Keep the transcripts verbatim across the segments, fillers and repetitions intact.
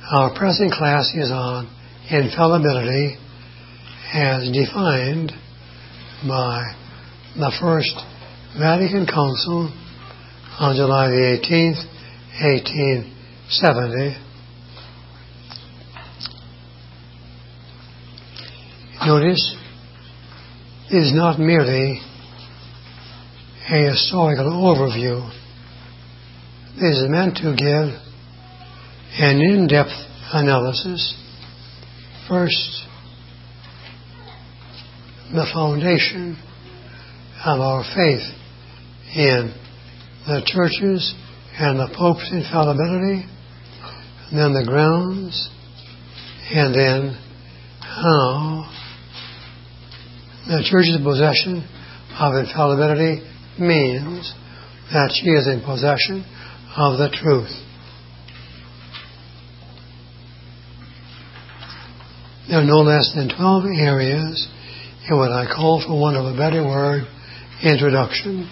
Our present class is on infallibility as defined by the First Vatican Council on July the eighteenth, eighteen seventy. Notice, it is not merely a historical overview. This is meant to give an in-depth analysis. First, the foundation of our faith in the churches and the Pope's infallibility, and then the grounds, and then how the Church's possession of infallibility means that she is in possession of the truth. There are no less than twelve areas in what I call, for want of a better word, introduction.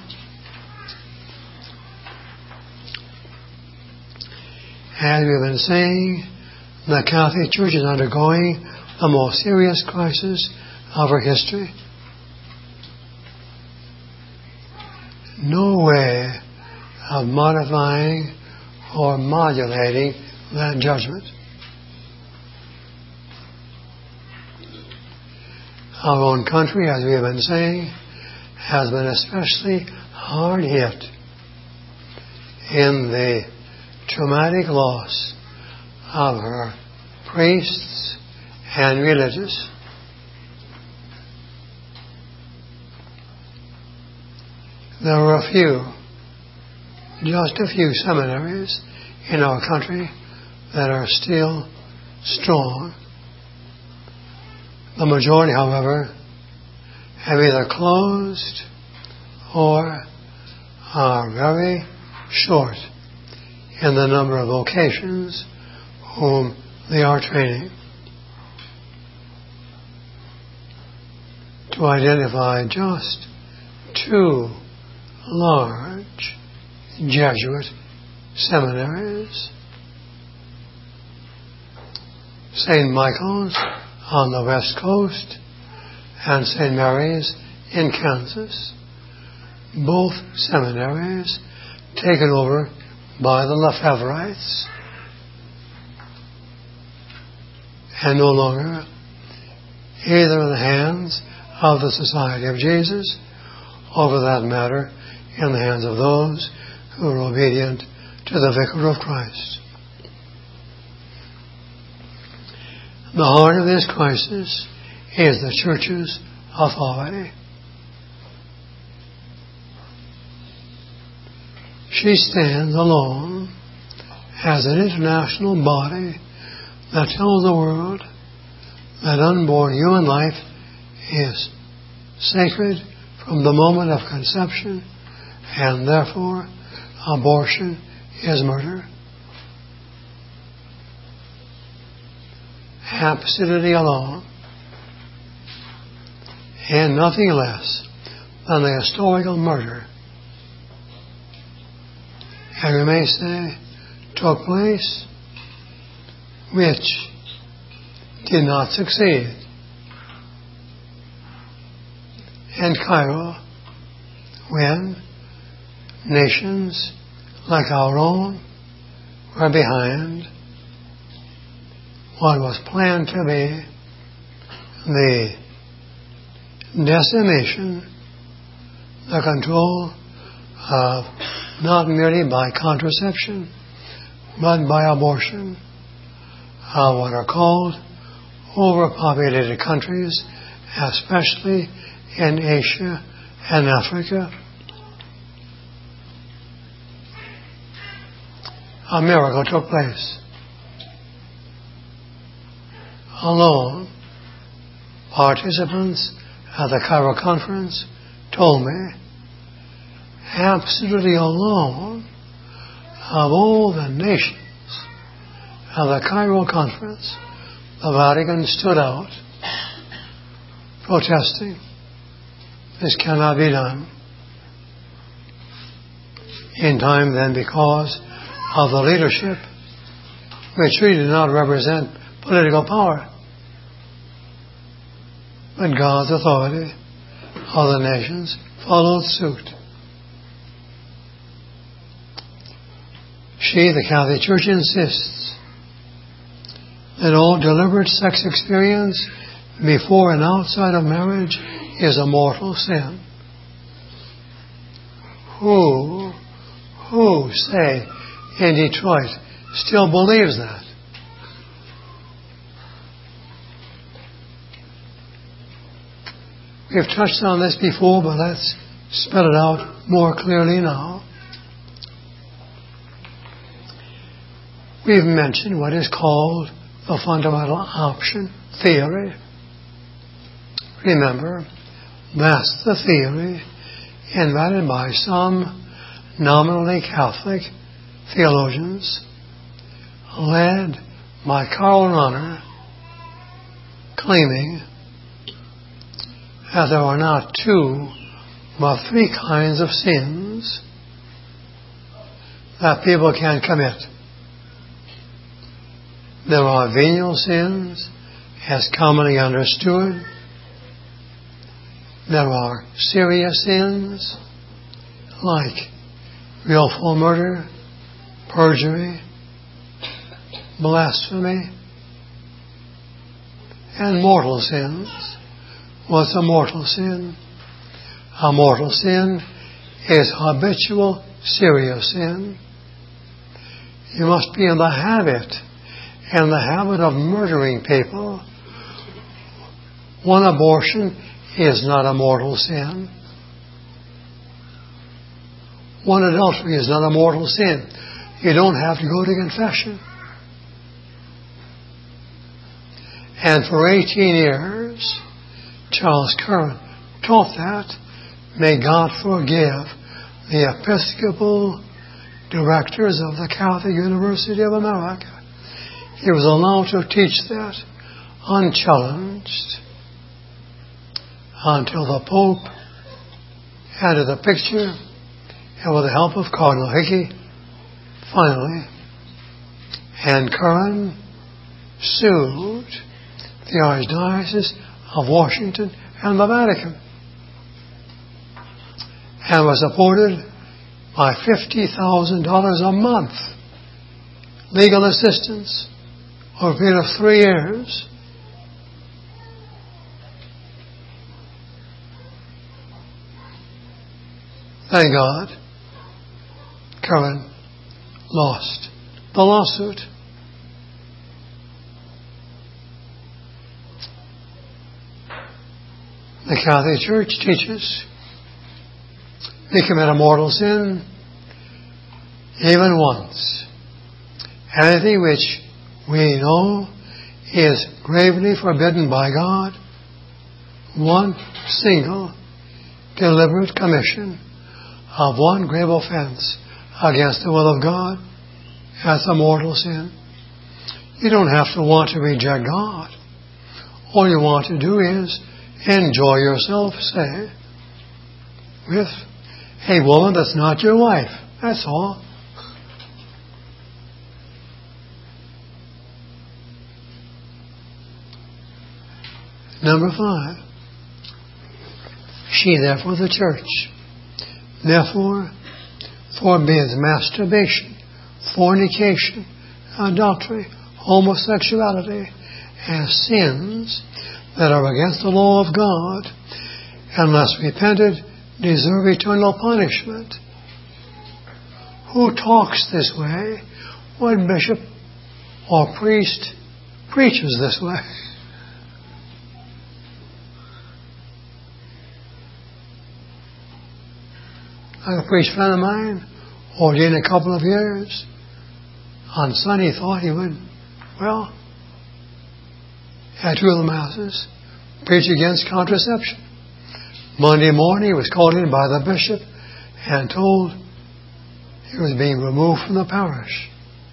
As we've been saying, the Catholic Church is undergoing the most serious crisis of her history. No way of modifying or modulating that judgment. Our own country, as we have been saying, has been especially hard hit in the traumatic loss of her priests and religious. There were a few, just a few seminaries in our country that are still strong. The majority, however, have either closed or are very short in the number of vocations whom they are training. To identify just two large Jesuit seminaries, Saint Michael's on the West Coast and Saint Mary's in Kansas, both seminaries taken over by the Lefebvrites and no longer either in the hands of the Society of Jesus or, for that matter, in the hands of those who are obedient to the Vicar of Christ. The heart of this crisis is the Church's authority. She stands alone as an international body that tells the world that unborn human life is sacred from the moment of conception, and therefore abortion is murder. Absolutely alone, and nothing less than the historical murder, and we may say, took place, which did not succeed. In Cairo, when nations like our own were behind what was planned to be the decimation, the control of not merely by contraception, but by abortion, of what are called overpopulated countries, especially in Asia and Africa. A miracle took place. Alone, participants at the Cairo conference told me, absolutely alone, of all the nations of the Cairo conference, the Vatican stood out, protesting, this cannot be done. In time then, because of the leadership which really do not represent political power, but God's authority. Other nations followed suit. She, the Catholic Church, insists that all deliberate sex experience before and outside of marriage is a mortal sin. Who, who, say, in Detroit, still believes that? We've touched on this before, but let's spell it out more clearly now. We've mentioned what is called the fundamental option theory. Remember, that's the theory invented by some nominally Catholic theologians, led by Karl Rahner, claiming that there are not two, but three kinds of sins that people can commit. There are venial sins, as commonly understood. There are serious sins, like willful murder, perjury, blasphemy, and mortal sins. What's a mortal sin? A mortal sin is habitual, serious sin. You must be in the habit, in the habit of murdering people. One abortion is not a mortal sin. One adultery is not a mortal sin. You don't have to go to confession. And for eighteen years, Charles Curran taught that. May God forgive the Episcopal directors of the Catholic University of America. He was allowed to teach that unchallenged until the Pope entered the picture, and with the help of Cardinal Hickey, finally, and Curran sued the Archdiocese of Washington and the Vatican, and was supported by fifty thousand dollars a month legal assistance over a period of three years. Thank God, Curran lost the lawsuit. The Catholic Church teaches we commit a mortal sin even once. Anything which we know is gravely forbidden by God, one single deliberate commission of one grave offense against the will of God, that's a mortal sin. You don't have to want to reject God. All you want to do is enjoy yourself, say, with a woman that's not your wife. That's all. Number five. She, therefore, the church, therefore forbids masturbation, fornication, adultery, homosexuality, as sins that are against the law of God, unless repented, deserve eternal punishment. Who talks this way? What bishop or priest preaches this way? I had a priest friend of mine, ordained a couple of years. On Sunday, he thought he would, well, had two of the masses, preach against contraception. Monday morning, he was called in by the bishop and told he was being removed from the parish.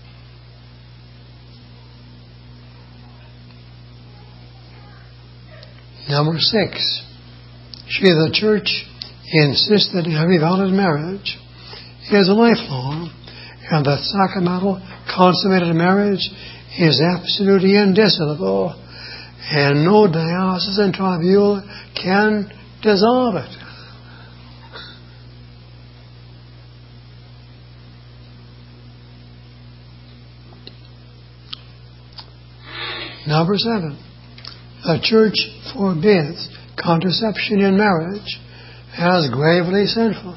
Number six, she, the church, insists that every valid marriage is lifelong and that sacramental consummated marriage is absolutely indissoluble, and no diocesan tribunal can dissolve it. Number seven, the Church forbids contraception in marriage as gravely sinful.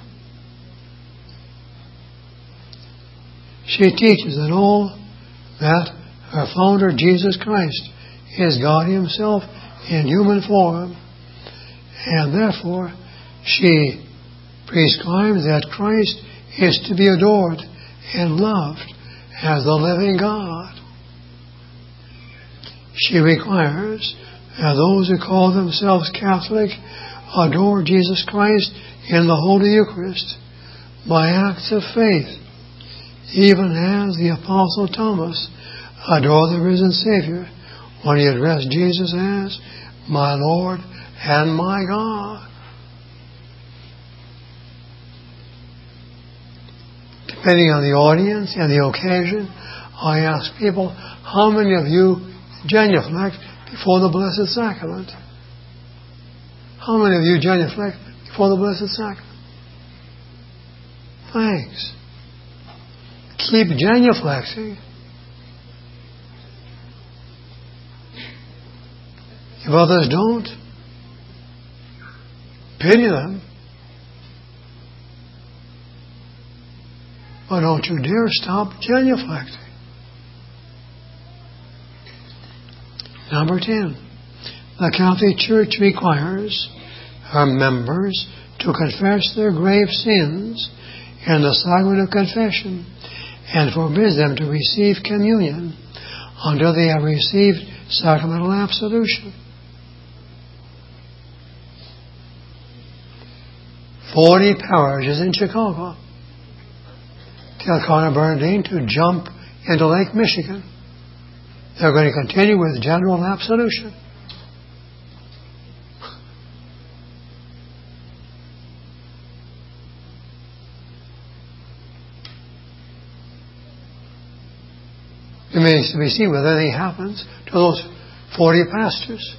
She teaches that all that her founder, Jesus Christ, is God Himself in human form, and therefore she prescribes that Christ is to be adored and loved as the living God. She requires that those who call themselves Catholic adore Jesus Christ in the Holy Eucharist by acts of faith, even as the Apostle Thomas adored the risen Savior when he addressed Jesus as my Lord and my God. Depending on the audience and the occasion, I ask people, how many of you genuflect before the Blessed Sacrament? How many of you genuflect before the Blessed Sacrament? Thanks. Keep genuflecting. If others don't, pity them. But don't you dare stop genuflecting. Number ten, the Catholic Church requires her members to confess their grave sins in the sacrament of confession and forbids them to receive communion until they have received sacramental absolution. Forty parishes in Chicago tell Cardinal Bernardin to jump into Lake Michigan. They're going to continue with general absolution. It remains to be seen whether anything happens to those forty pastors.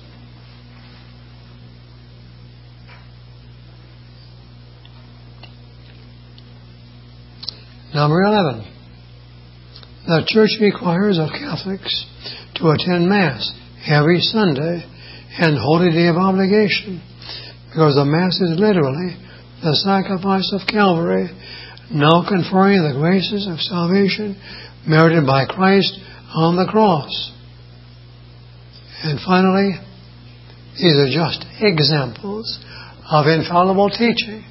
Number eleven. The Church requires of Catholics to attend Mass every Sunday and Holy Day of Obligation, because the Mass is literally the sacrifice of Calvary, now conferring the graces of salvation merited by Christ on the cross. And finally, these are just examples of infallible teaching.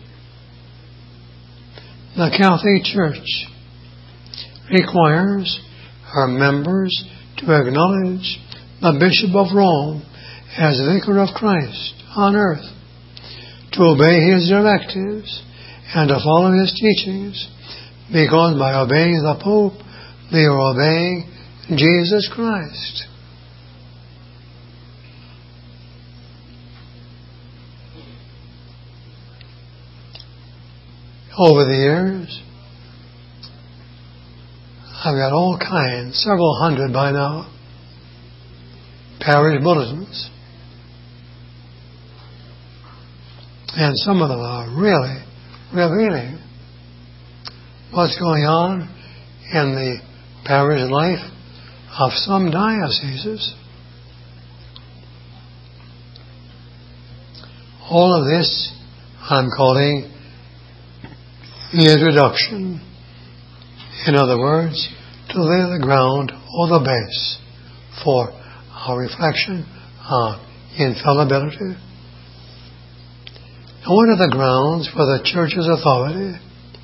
The Catholic Church requires her members to acknowledge the Bishop of Rome as Vicar of Christ on earth, to obey his directives and to follow his teachings, because by obeying the Pope, they are obeying Jesus Christ. Over the years, I've got all kinds, several hundred by now, parish bulletins. And some of them are really revealing what's going on in the parish life of some dioceses. All of this I'm calling the introduction. In other words, to lay the ground or the base for our reflection on infallibility. And what are the grounds for the Church's authority?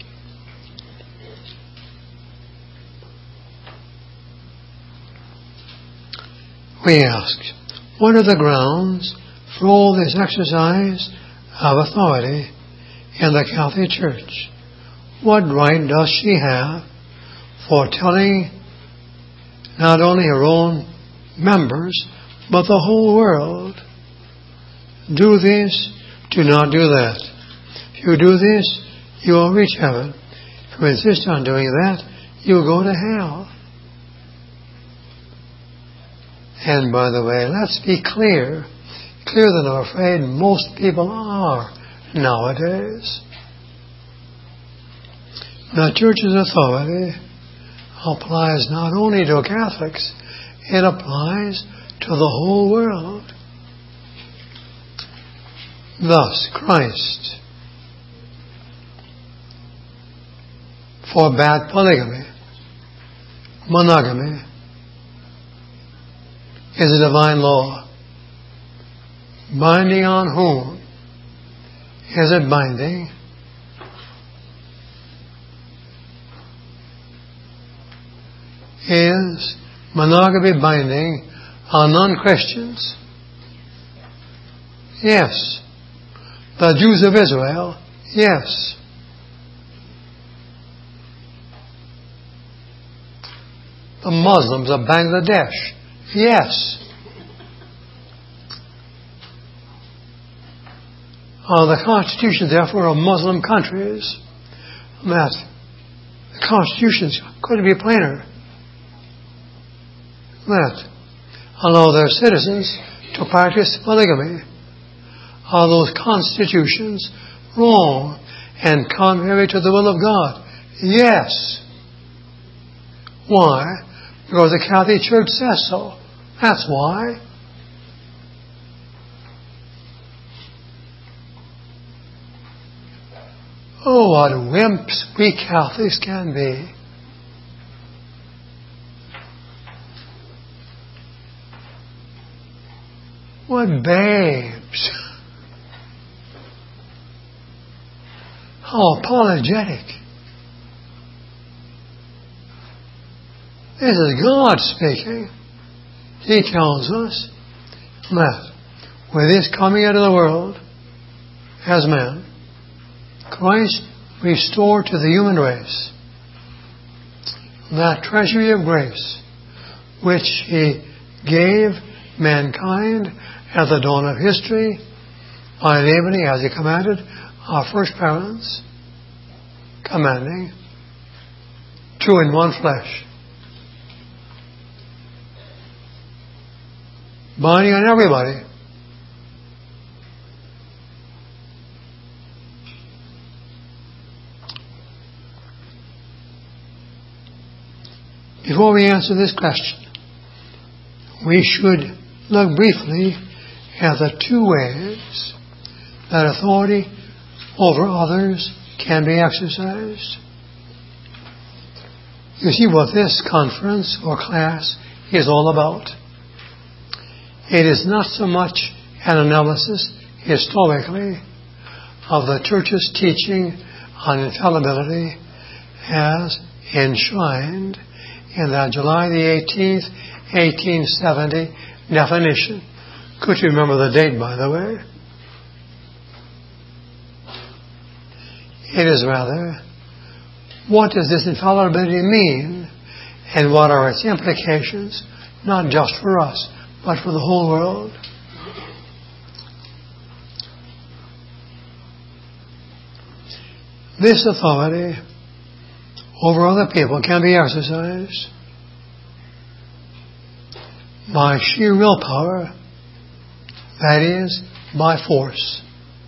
We ask, what are the grounds for all this exercise of authority in the Catholic Church? What right does she have for telling not only her own members, but the whole world, do this, do not do that. If you do this, you will reach heaven. If you insist on doing that, you go to hell. And by the way, let's be clear, clearer than I'm afraid most people are nowadays. The Church's authority applies not only to Catholics, it applies to the whole world. Thus, Christ forbade polygamy. Monogamy is a divine law. Binding on whom? Is it binding? Is monogamy binding on non-Christians? Yes. The Jews of Israel? Yes. The Muslims of Bangladesh? Yes. Are the constitutions, therefore, of Muslim countries? That the constitutions couldn't be plainer. That allow their citizens to practice polygamy. Are those constitutions wrong and contrary to the will of God? Yes. Why? Because the Catholic Church says so. That's why. Oh, what wimps we Catholics can be. What babes. How apologetic. This is God speaking. He tells us that with His coming into the world as man, Christ restored to the human race that treasury of grace which He gave mankind at the dawn of history by enabling, as He commanded, our first parents, commanding two in one flesh. Binding on everybody. Before we answer this question, we should look briefly at the two ways that authority over others can be exercised. You see what this conference or class is all about. It is not so much an analysis historically of the Church's teaching on infallibility as enshrined in that July the eighteenth, eighteen seventy definition. Could you remember the date, by the way? It is rather, what does this infallibility mean, and what are its implications, not just for us, but for the whole world? This authority over other people can be exercised by sheer willpower, that is, by force.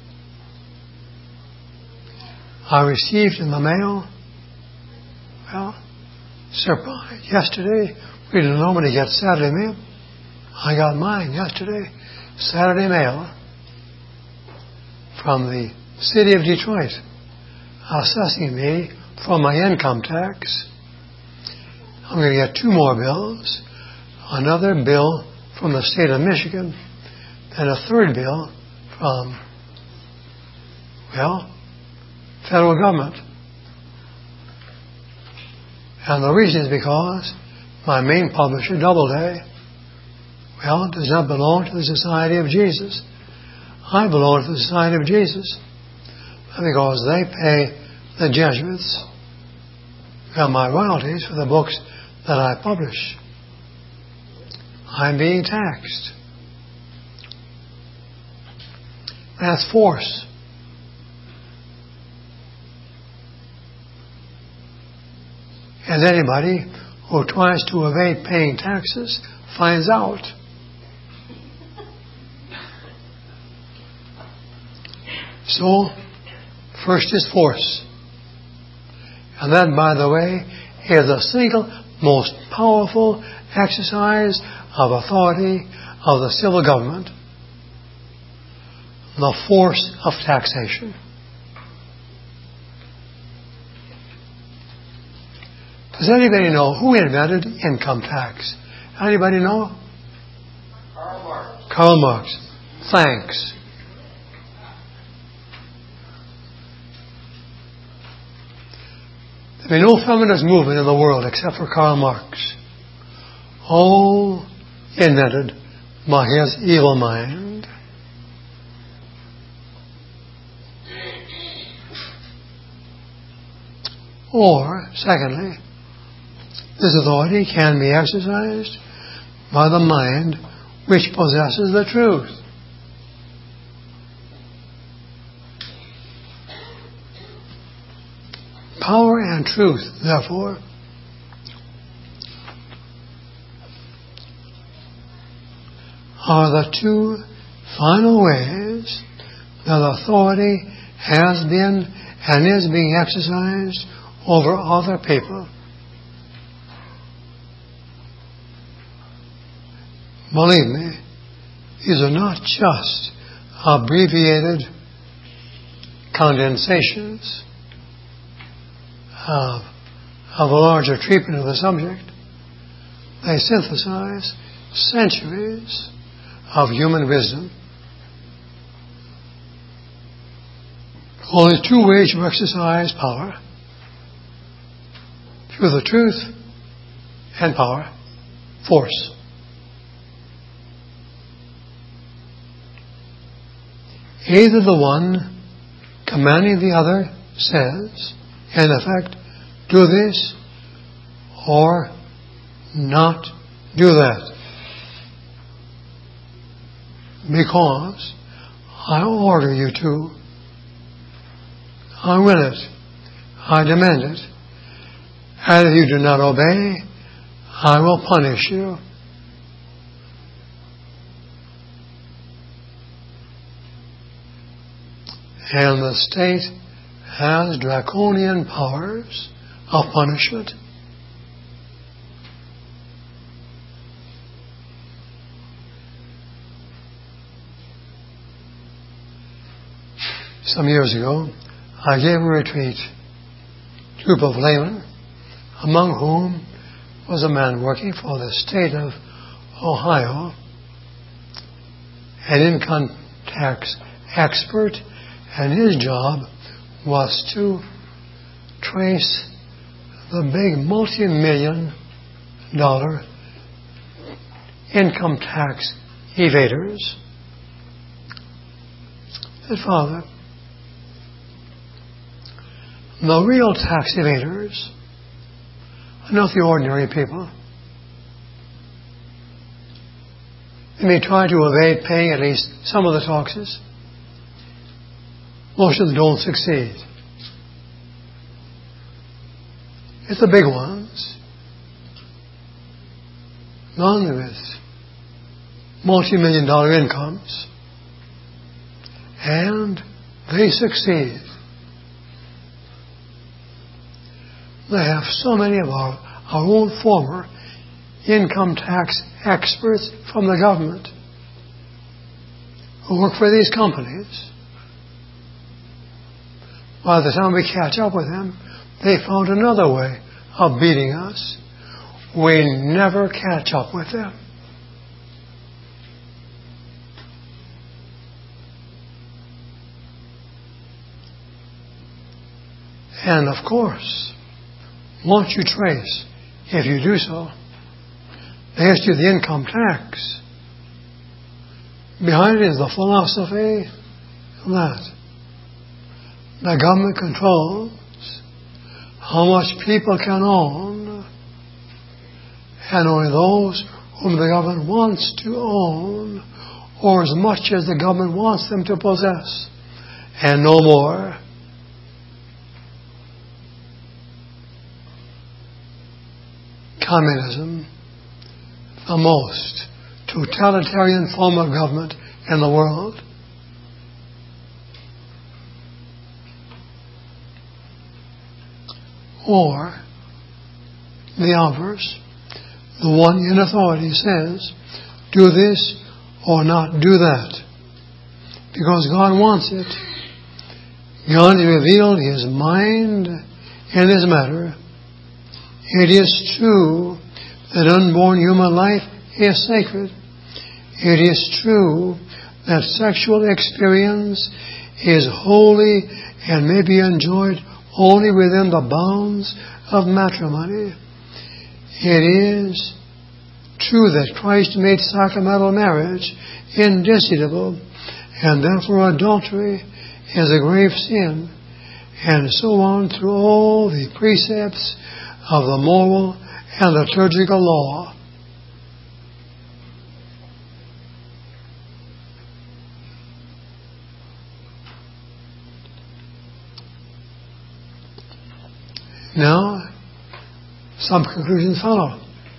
I received in the mail, well, surprise, yesterday, we didn't normally get Saturday mail. I got mine yesterday, Saturday mail, from the city of Detroit, assessing me for my income tax. I'm going to get two more bills. Another bill from the state of Michigan, and a third bill from, well, federal government. And the reason is because my main publisher, Doubleday, well, does not belong to the Society of Jesus. I belong to the Society of Jesus because they pay the Jesuits, well, my royalties for the books that I publish. I'm being taxed. That's force. as anybody who tries to evade paying taxes finds out. So, first is force. And that, by the way, is the single most powerful exercise of authority of the civil government. The force of taxation. Does anybody know who invented income tax? Anybody know? Karl Marx. Karl Marx. Thanks. There'd be no feminist movement in the world except for Karl Marx. All invented by his evil mind. Or, secondly, this authority can be exercised by the mind which possesses the truth. Power and truth, therefore, are the two final ways that authority has been and is being exercised over other people. Believe me, these are not just abbreviated condensations of, of a larger treatment of the subject. They synthesize centuries of human wisdom. Only two ways to exercise power: through the truth and power, force. Either the one commanding the other says, in effect, do this or not do that. Because I order you to. I will it. I demand it. And if you do not obey, I will punish you. And the state has draconian powers of punishment. Some years ago, I gave a retreat to a group of laymen, among whom was a man working for the state of Ohio, an income tax expert, and his job was to trace the big multi-million dollar income tax evaders. Said, Father, the real tax evaders are not the ordinary people. They may try to evade paying at least some of the taxes. Most of them don't succeed. It's the big ones. None with multi-million dollar incomes. And they succeed. They have so many of our, our own former income tax experts from the government who work for these companies. By the time we catch up with them, they found another way of beating us. We never catch up with them. And of course, once you trace, if you do so, the history of the income tax, behind it is the philosophy that the government controls how much people can own, and only those whom the government wants to own, or as much as the government wants them to possess, and no more. communism, the most totalitarian form of government in the world. Or the obverse, the one in authority says, do this or not do that, because God wants it. God has revealed His mind in this matter. It is true that unborn human life is sacred. It is true that sexual experience is holy and may be enjoyed only within the bounds of matrimony. It is true that Christ made sacramental marriage indissoluble, and therefore adultery is a grave sin, and so on through all the precepts of the moral and liturgical law. Now, some conclusions follow.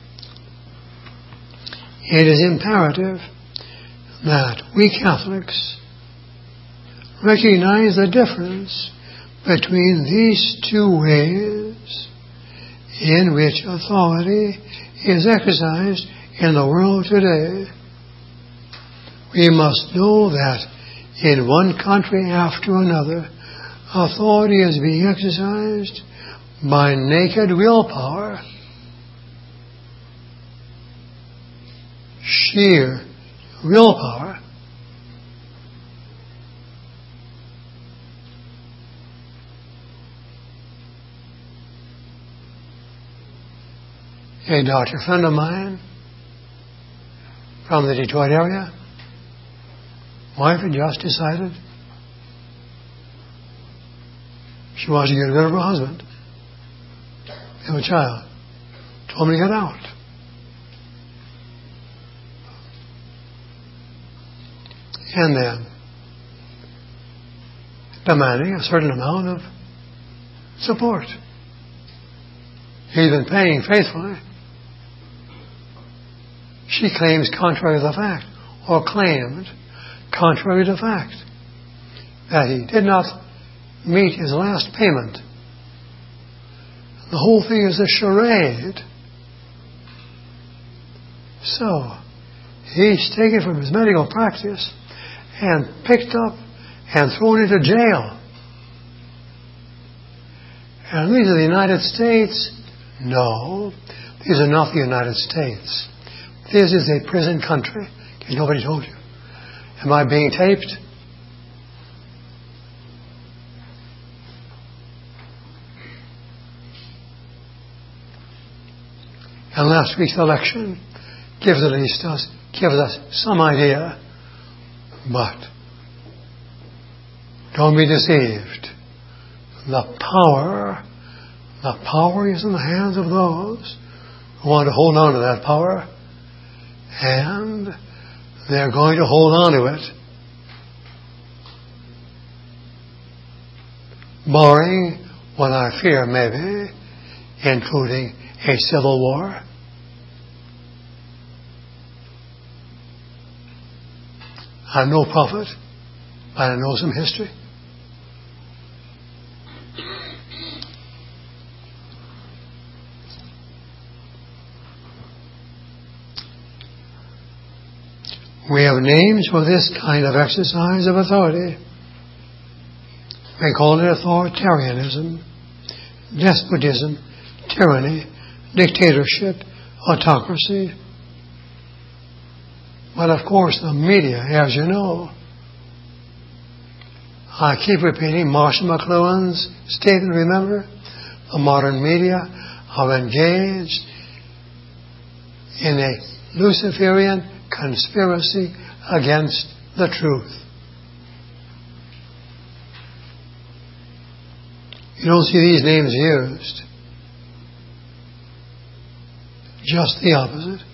It is imperative that we Catholics recognize the difference between these two ways in which authority is exercised in the world today. We must know that in one country after another, authority is being exercised by naked willpower, sheer willpower. A doctor friend of mine from the Detroit area, wife had just decided she wants to get rid of her husband. Have a child. Told me to get out. And then demanding a certain amount of support. He's been paying faithfully. She claims contrary to the fact, or claimed contrary to the fact, that he did not meet his last payment. The whole thing is a charade. So, he's taken from his medical practice and picked up and thrown into jail. And these are the United States? No, these are not the United States. This is a prison country. Because nobody told you. Am I being taped? And last week's election gives at least us gives us some idea. But don't be deceived. The power, the power is in the hands of those who want to hold on to that power, and they're going to hold on to it, barring what I fear may be, including a civil war. I'm no prophet, but I know some history. We have names for this kind of exercise of authority. We call it authoritarianism, despotism, tyranny, dictatorship, autocracy. But of course the media, as you know, I keep repeating Marshall McLuhan's statement, remember? The modern media are engaged in a Luciferian conspiracy against the truth. You don't see these names used. Just the opposite.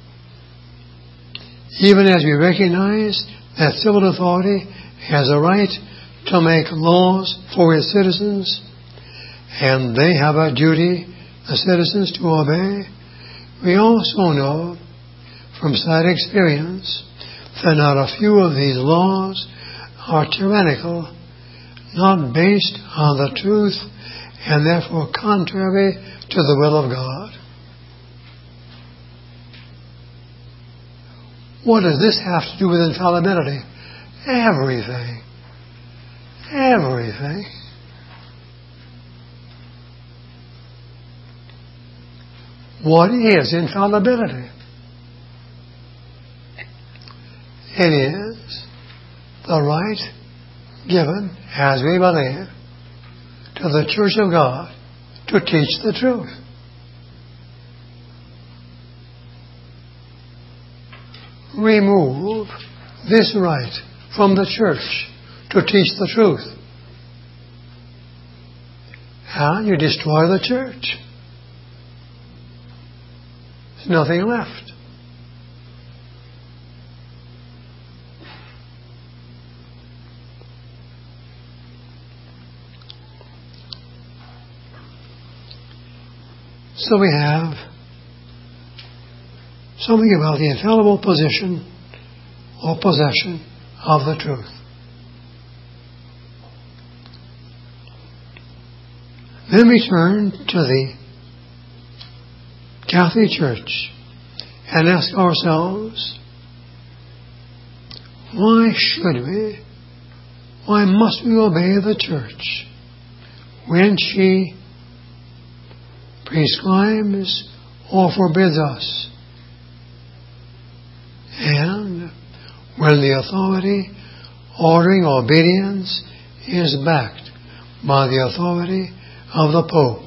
Even as we recognize that civil authority has a right to make laws for its citizens, and they have a duty, the citizens, to obey, We also know from sad experience that not a few of these laws are tyrannical, not based on the truth, and therefore contrary to the will of God. What does this have to do with infallibility? Everything. Everything. What is infallibility? It is the right given, as we believe, to the Church of God to teach the truth. Remove this right from the church to teach the truth, and you destroy the church. There's nothing left. So we have something about the infallible position or possession of the truth. Then we turn to the Catholic Church and ask ourselves, why should we, why must we obey the Church when she prescribes or forbids us, and when the authority ordering obedience is backed by the authority of the Pope?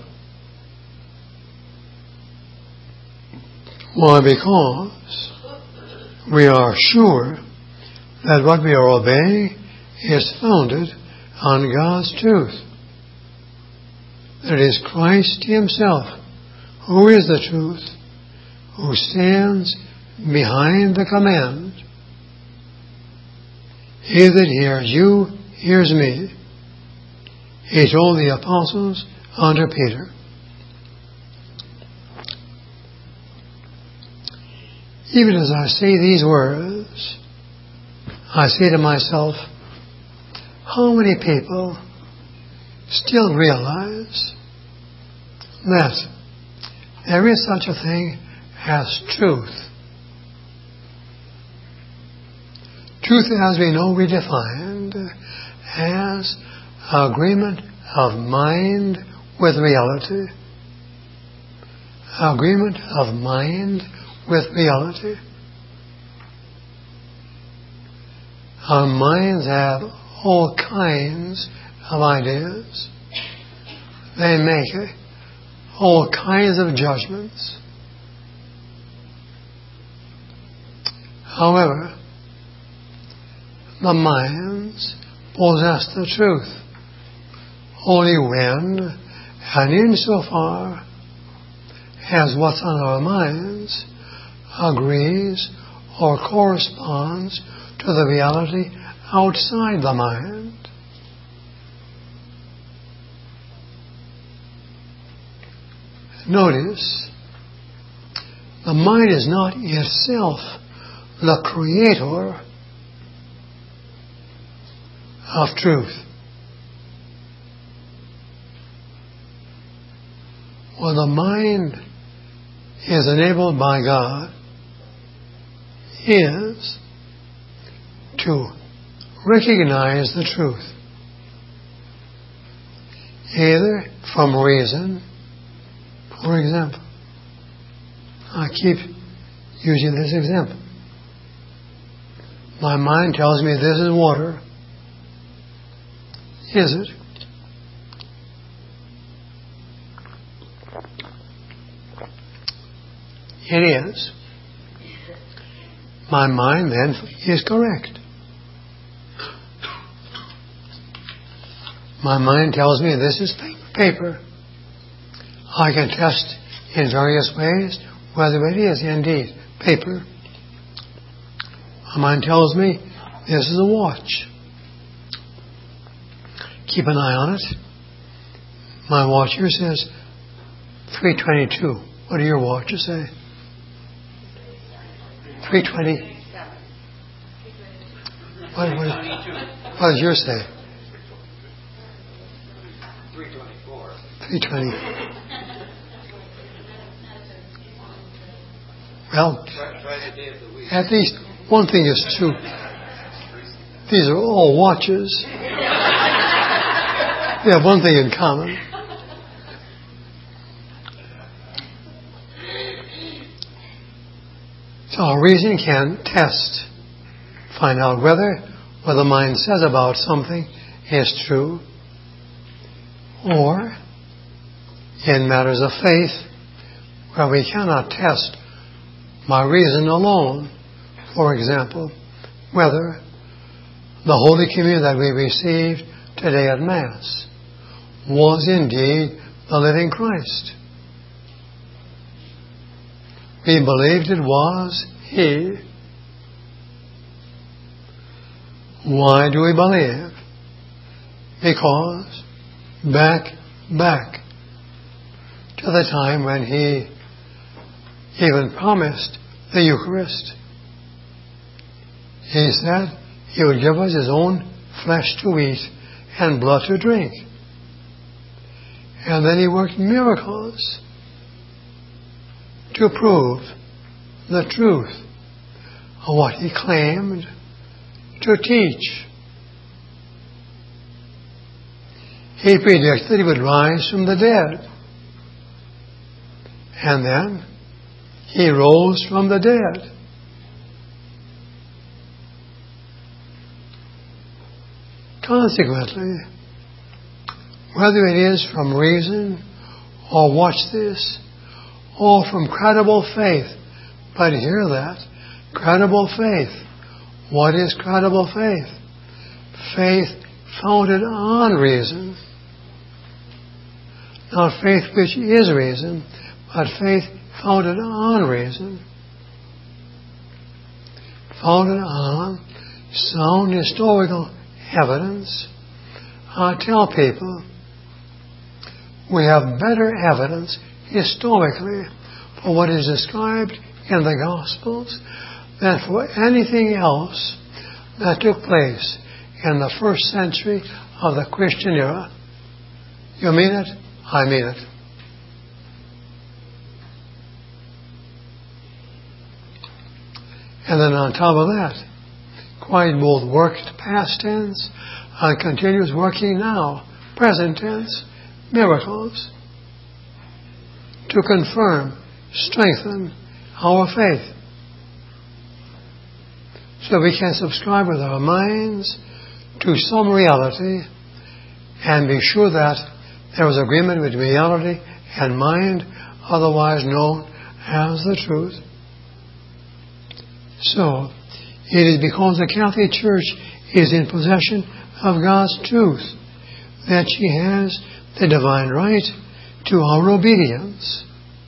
Why? Because we are sure that what we are obeying is founded on God's truth. That it is Christ Himself who is the truth, who stands behind the command. He that hears you hears me, He told the apostles under Peter. Even as I say these words, I say to myself, how many people still realize that there is such a thing as truth? Truth, as we know, we defined as agreement of mind with reality. Agreement of mind with reality. Our minds have all kinds of ideas. They make all kinds of judgments. However, the minds possess the truth only when and insofar as what's on our minds agrees or corresponds to the reality outside the mind. Notice, the mind is not itself the creator of truth. Well, the mind is enabled by God is to recognize the truth, either from reason. For example, I keep using this example. My mind tells me this is water. Is it? It is. My mind then is correct. My mind tells me this is paper. I can test in various ways whether it is indeed paper. My mind tells me this is a watch. Keep an eye on it. My watch here says three twenty-two. What do your watches say? three twenty. What, what, what does yours say? three twenty-four. three twenty. Well, at least one thing is true. These are all watches. They have one thing in common. So our reason can test, find out whether what the mind says about something is true, or in matters of faith, where we cannot test by reason alone, for example, whether the Holy Communion that we received today at Mass was indeed the living Christ. We believed it was He. Why do we believe? Because back, back to the time when He even promised the Eucharist, He said He would give us His own flesh to eat and blood to drink. And then He worked miracles to prove the truth of what He claimed to teach. He predicted He would rise from the dead. And then He rose from the dead. Consequently, whether it is from reason, or watch this, or from credible faith, but hear that, credible faith. What is credible faith? Faith founded on reason. Not faith which is reason, but faith founded on reason. Founded on sound historical evidence. I tell people we have better evidence historically for what is described in the Gospels than for anything else that took place in the first century of the Christian era. You mean it? I mean it. And then on top of that, Christ both worked past tense and continues working now, present tense, miracles to confirm, strengthen our faith. So we can subscribe with our minds to some reality and be sure that there is agreement with reality and mind, otherwise known as the truth. So, it is because the Catholic Church is in possession of God's truth that she has the divine right to our obedience.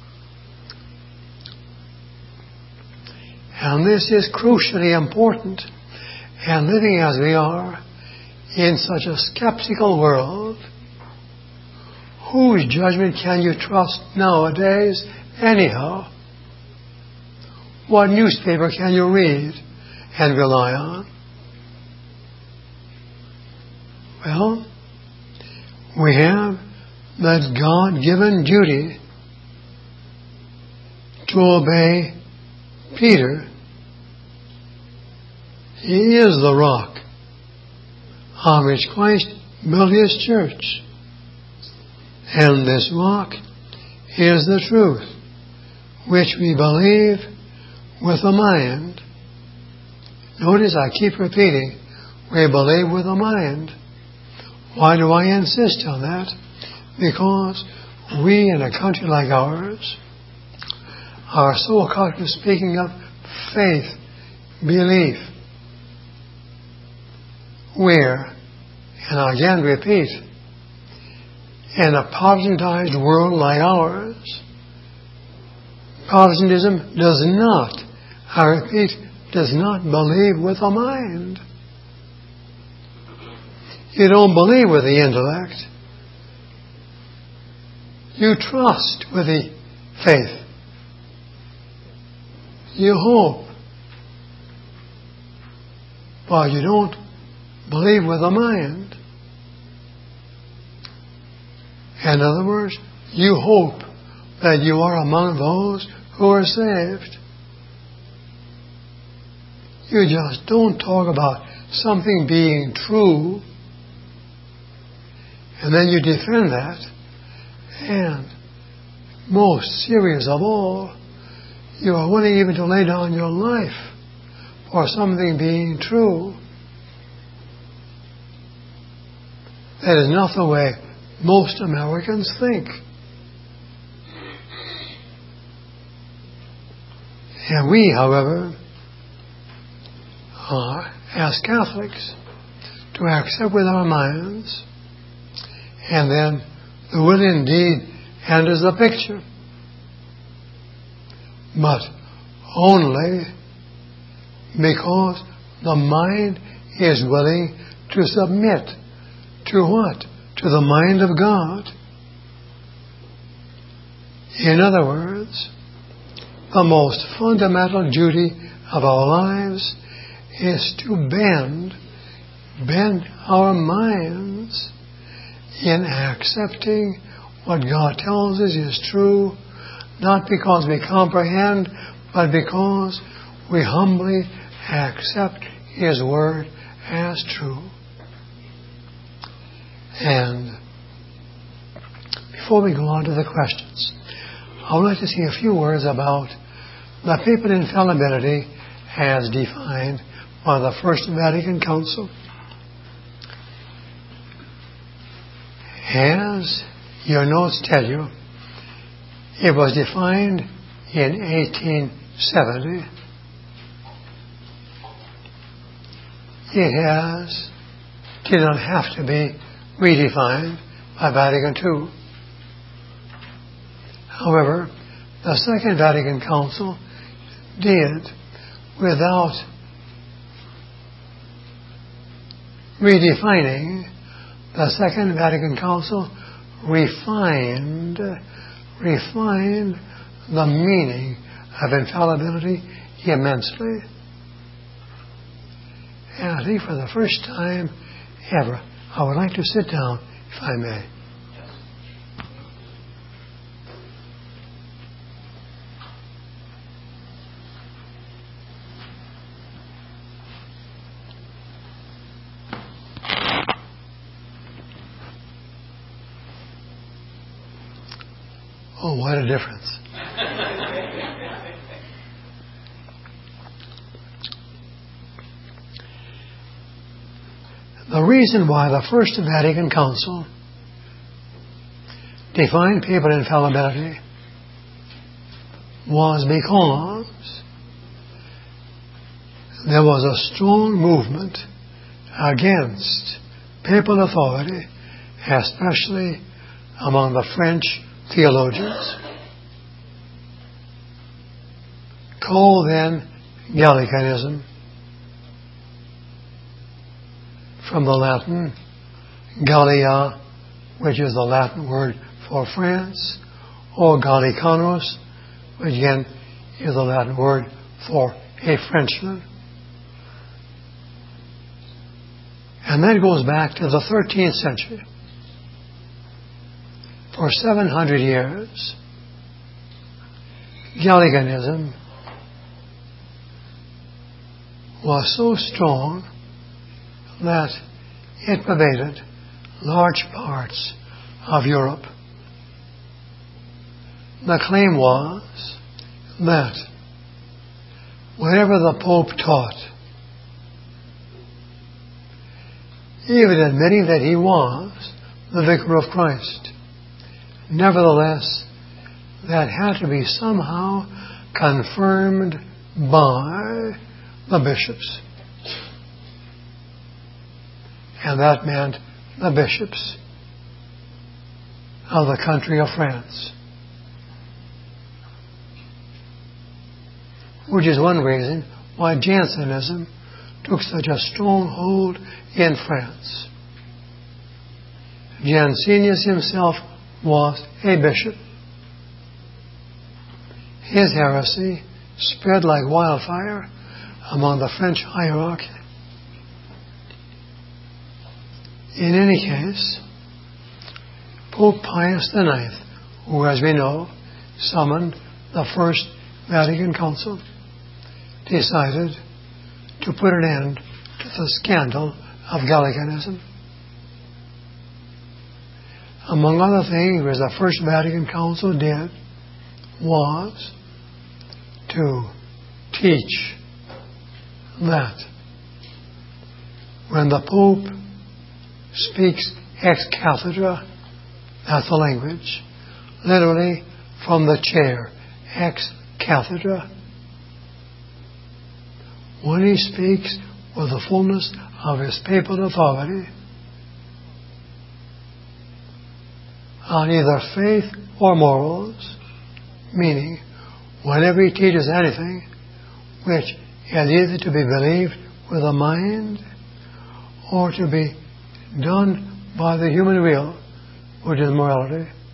And this is crucially important. And living as we are in such a skeptical world, whose judgment can you trust nowadays anyhow? What newspaper can you read and rely on? Well, we have that God-given duty to obey Peter. He is the rock on which Christ built His church. And this rock is the truth, which we believe with the mind. Notice I keep repeating, we believe with the mind. Why do I insist on that? Because we in a country like ours are so accustomed to speaking of faith, belief, where, and I again repeat, in a Protestantized world like ours, Protestantism does not, I repeat, does not believe with the mind. You don't believe with the intellect. You trust with the faith. You hope but you don't believe with the mind. In other words, you hope that you are among those who are saved. You just don't talk about something being true, and then you defend that. And most serious of all, you are willing even to lay down your life for something being true. That is not the way most Americans think. And we, however, are, as Catholics, to accept with our minds, and then the will indeed enters the picture. But only because the mind is willing to submit to what? To the mind of God. In other words, the most fundamental duty of our lives is to bend, bend our minds in accepting what God tells us is true, not because we comprehend, but because we humbly accept His Word as true. And before we go on to the questions, I would like to say a few words about the papal infallibility as defined by the First Vatican Council. As your notes tell you, it was defined in eighteen seventy. It has, did not have to be redefined by Vatican Two. However, the Second Vatican Council did, without redefining, the Second Vatican Council refined, refined the meaning of infallibility immensely. And I think for the first time ever, I would like to sit down, if I may. Oh, what a difference. The reason why the First Vatican Council defined papal infallibility was because there was a strong movement against papal authority, especially among the French theologians, called then Gallicanism, from the Latin Gallia, which is the Latin word for France, or Gallicanus, which again is the Latin word for a Frenchman. And that goes back to the thirteenth century. For seven hundred years, Gallicanism was so strong that it pervaded large parts of Europe. The claim was that whatever the Pope taught, even admitting that he was the vicar of Christ, nevertheless, that had to be somehow confirmed by the bishops. And that meant the bishops of the country of France. Which is one reason why Jansenism took such a strong hold in France. Jansenius himself was a bishop. His heresy spread like wildfire among the French hierarchy. In any case, Pope Pius the Ninth, who, as we know, summoned the First Vatican Council, decided to put an end to the scandal of Gallicanism. Among other things, what the First Vatican Council did was to teach that when the Pope speaks ex cathedra, that's the language, literally from the chair, ex cathedra, when he speaks with the fullness of his papal authority on either faith or morals, meaning whenever he teaches anything which is either to be believed with the mind or to be done by the human will, which is morality,